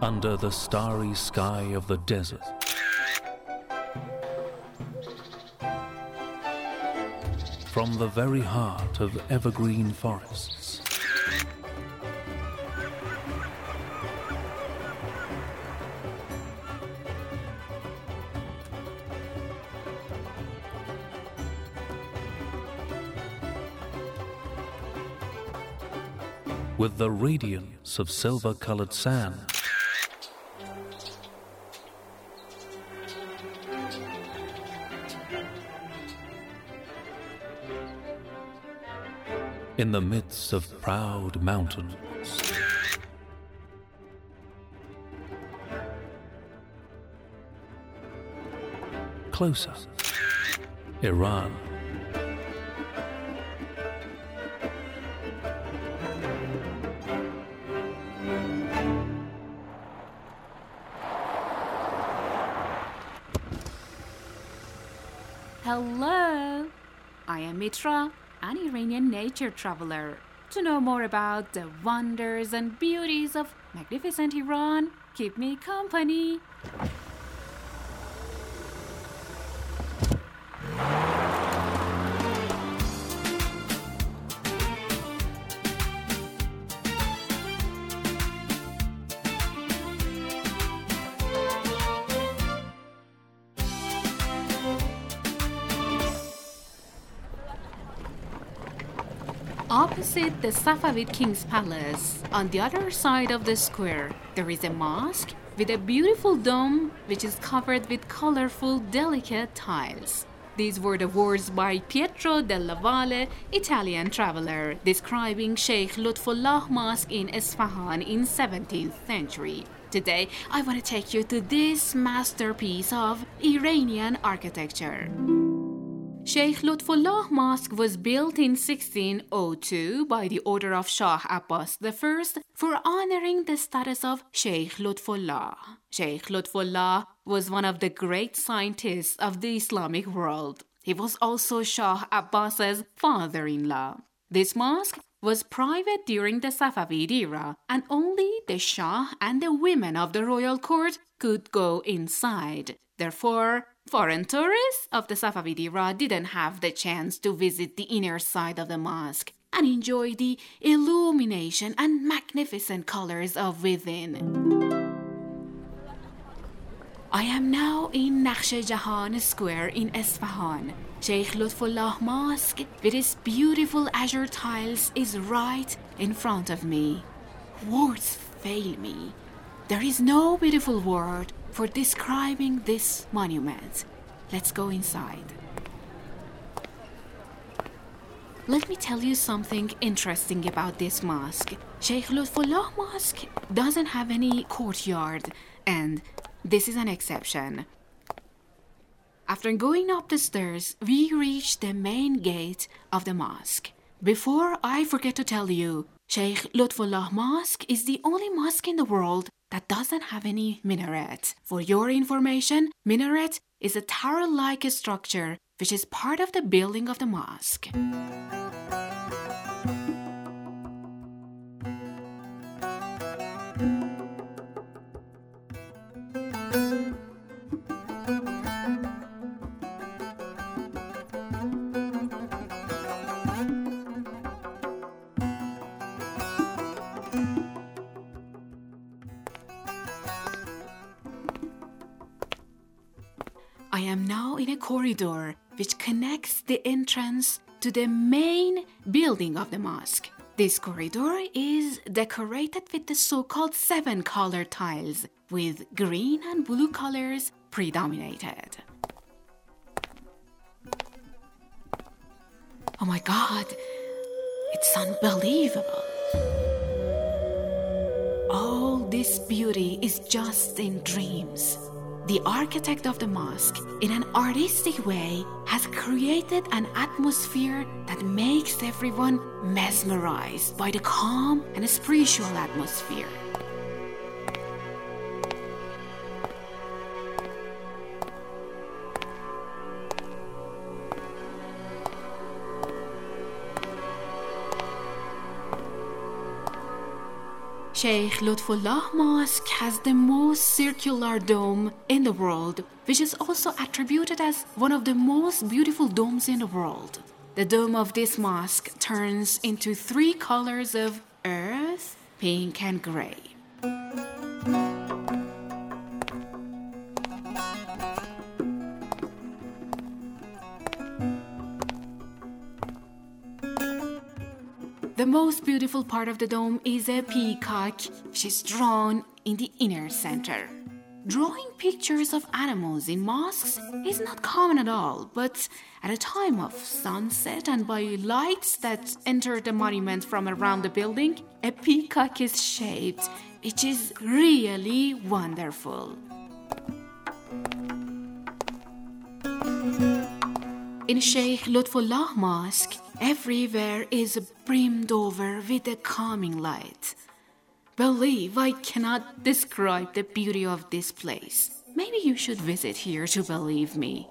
under the starry sky of the desert. From the very heart of evergreen forests. With the radiance of silver-colored sand. In the midst of proud mountains. Closer, Iran. Hello, I am Mitra, an Iranian nature traveler. To know more about the wonders and beauties of magnificent Iran, keep me company. Opposite the Safavid King's Palace, on the other side of the square, there is a mosque with a beautiful dome which is covered with colorful, delicate tiles. These were the words by Pietro della Valle, Italian traveler, describing Sheikh Lutfullah Mosque in Isfahan in 17th century. Today, I want to take you to this masterpiece of Iranian architecture. Sheikh Lutfullah Mosque was built in 1602 by the order of Shah Abbas I for honoring the status of Sheikh Lutfullah. Sheikh Lutfullah was one of the great scientists of the Islamic world. He was also Shah Abbas's father-in-law. This mosque was private during the Safavid era, and only the Shah and the women of the royal court could go inside. Therefore, foreign tourists of the Safavid era didn't have the chance to visit the inner side of the mosque and enjoy the illumination and magnificent colors of within. I am now in Nakhsh Jahan Square in Isfahan. Sheikh Lutfullah Mosque with its beautiful azure tiles is right in front of me. Words fail me. There is no beautiful word for describing this monument. Let's go inside. Let me tell you something interesting about this mosque. Sheikh Lutfullah Mosque doesn't have any courtyard, and this is an exception. After going up the stairs, we reach the main gate of the mosque. Before I forget to tell you, Sheikh Lutfullah Mosque is the only mosque in the world that doesn't have any minaret. For your information, minaret is a tower-like structure which is part of the building of the mosque. I am now in a corridor which connects the entrance to the main building of the mosque. This corridor is decorated with the so-called 7-color tiles, with green and blue colors predominated. Oh my God, it's unbelievable. All this beauty is just in dreams. The architect of the mosque, in an artistic way, has created an atmosphere that makes everyone mesmerized by the calm and spiritual atmosphere. Sheikh Lutfullah Mosque has the most circular dome in the world, which is also attributed as one of the most beautiful domes in the world. The dome of this mosque turns into 3 colors of earth, pink and gray. The most beautiful part of the dome is a peacock, which is drawn in the inner center. Drawing pictures of animals in mosques is not common at all, but at a time of sunset and by lights that enter the monument from around the building, a peacock is shaped, which is really wonderful. In Sheikh Lutfullah Mosque, everywhere is brimmed over with a calming light. Believe I cannot describe the beauty of this place. Maybe you should visit here to believe me.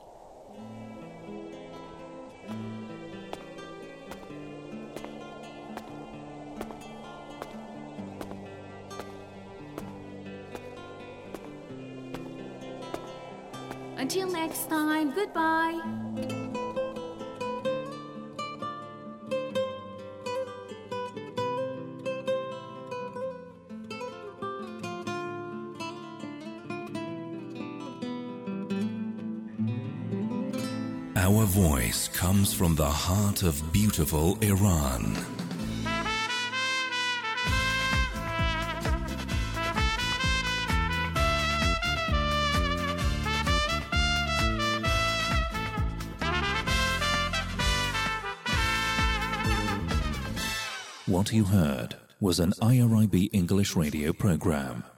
Until next time, goodbye. Our voice comes from the heart of beautiful Iran. What you heard was an IRIB English radio program.